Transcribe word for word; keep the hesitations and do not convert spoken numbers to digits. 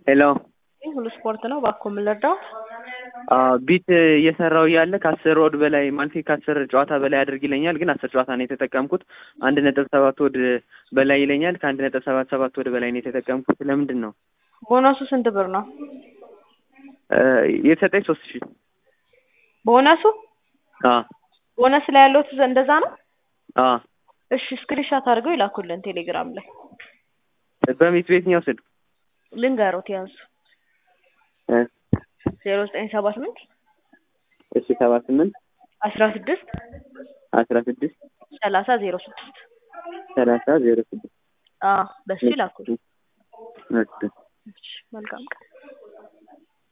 ሄሎ ሁሉ ስፖርት ነው ባኮ ምለዳው አዎ ቢት እየሰራው ያለ ከአስር ወድ በላይ ማለት ከአስር ጨዋታ በላይ አድርግ ይለኛል ግን አስር ጨዋታ ነው የተጠቀምኩት አንድ ነጥብ ሰባት ወድ በላይ ይለኛል ከአንድ ነጥብ ሰባት ሰባት ወድ በላይ ነው የተጠቀምኩት ለምንድን ነው ቦነሱ ስንት ብር ነው የተሰጠኝ ሶስት ሺህ ቦነሱ አ ቦነስ ላይ ያለው እንደዛ ነው አ እሺ ስክሪንሾት አድርገው ይላኩልን ቴሌግራም ላይ በሚት ቤት ነው ወሰድ ልንገሮት ያንሱ ዜሮ ዘጠኝ ሰባ ስምንት እሺ ሰባ ስምንት አስራ ስድስት አስራ ስድስት ሰላሳ ዜሮ ስድስት ሰላሳ ዜሮ ስድስት አ በሱ ይላኩልን እሺ መልካም